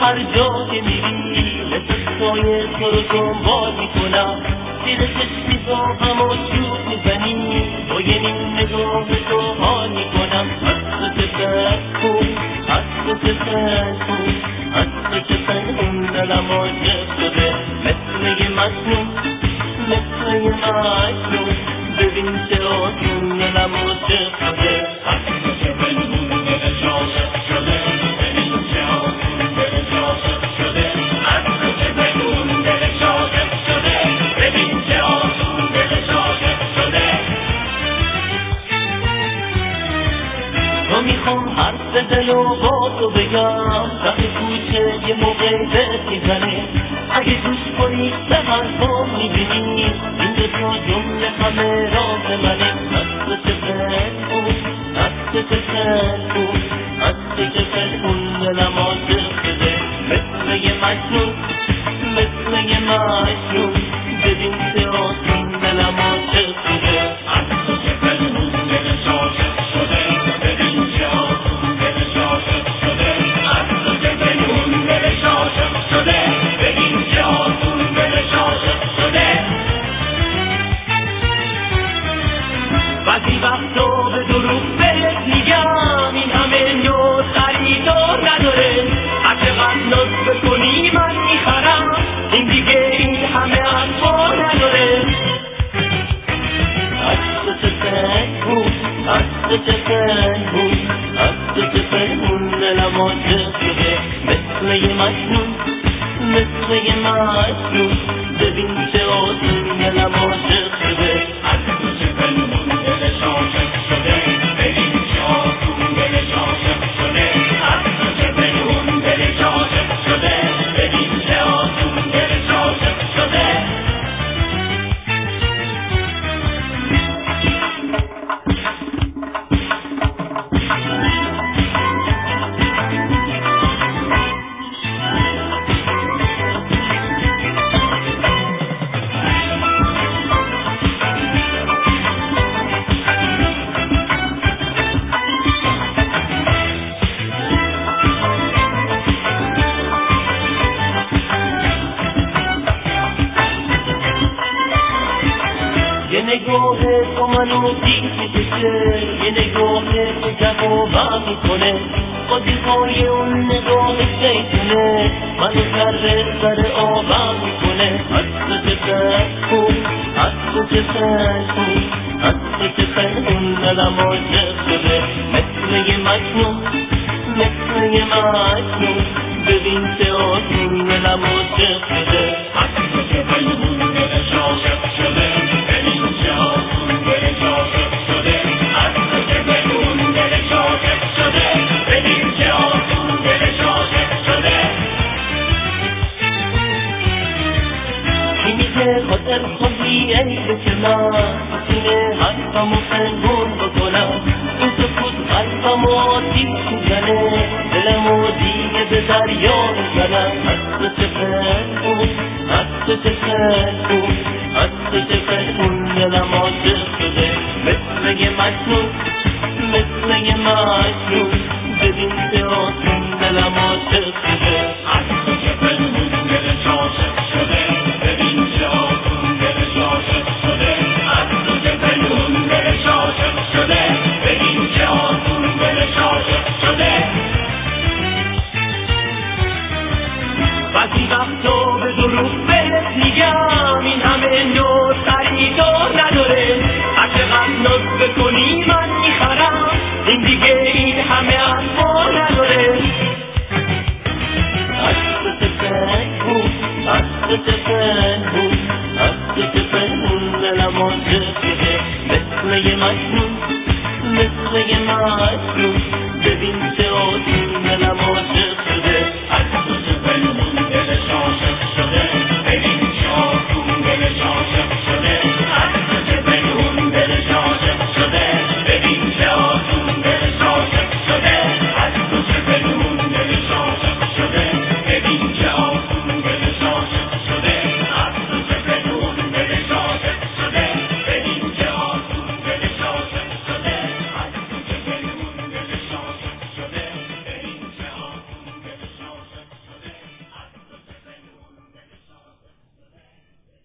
هر جا که میری مثل سایه تو رو دنبال میکنم، زیر چشمی تو همو چوب میزنی، با یه نیم نگاه تو حال میکنم. از تو چه کن، از تو چه کن، از تو چه اون دلم عاشق شده، مثل یه مجنون، مثل یه مجنون. ببین چه آسون دلم عاشق شده، از تو چه اون دلش عاشق شده. ببین چه آسون دلش عاشق شده، از تو چه اون دلش عاشق شده. ببین چه آسون دلش عاشق شده. تو میخوام حرف دل و با تو بگم، ته کوچه یه موقع بهت میزنه، اگه گوش کنی به حرفام میبینی این دوتا جمله همه راز منه. از تو چه پنهون، از تو چه پنهون، از تو چه پنهون دلم عاشق شده، مثل یه مجنون، مثل یه مجنون. ببین چه آسون دلم عاشق شده، از تو چه پنهون دلش عاشق شده. ببین چه آسون دلش عاشق شده، از تو چه پنهون دلش عاشق شده. ببین چه آسون دلش عاشق شده. بعضی وقتا به دروغ بهت میگم این همه نوع خریدار نداره، هرچقدر ناز بکنی من میخرم، این دیگه این همه حرفا نداره. از تو چه پنهون، از تو چه پنهون، از تو چه پنهون دلم عاشق شده، مثل یه مجنون، مثل یه مجنون. ببین چه آسون دلم عاشق شده، از تو چه پنهون دلش عاشق شده. ببین چه آسون دلش عاشق شده، از تو چه پنهون دلش عاشق شده. ببین چه آسون دلش عاشق شده. یه نگاه تو منو دید میکشه، یه نگاه تو جوابم میکنه، با دیوای اون نگاه شیطونه منو سر سر آبم میکنه. از تو چه پنهون، از تو چه پنهون، از تو چه پنهون دلم عاشق شده، مثل یه مجنون، مثل یه مجنون. ببین چه آسون دلم عاشق شده، از تو چه پنهون دلش عاشق شده. ببین چه آسون دلش عاشق شده، از تو چه پنهون دلش عاشق شده. ببین چه آسون دلش عاشق شده. کی میگه خاطر خودی عیبه که من سینه حرفمو پنهون بکنم، این سکوت قلبمو آتیش میزنه، دلمو دیگه به دریا میزنم. از تو چه پنهون، از تو چه پنهون، از تو چه پنهون دلم عاشق شده، مثل یه مجنون، مثل یه مجنون. ببین چه آسون دلم عاشق شده، از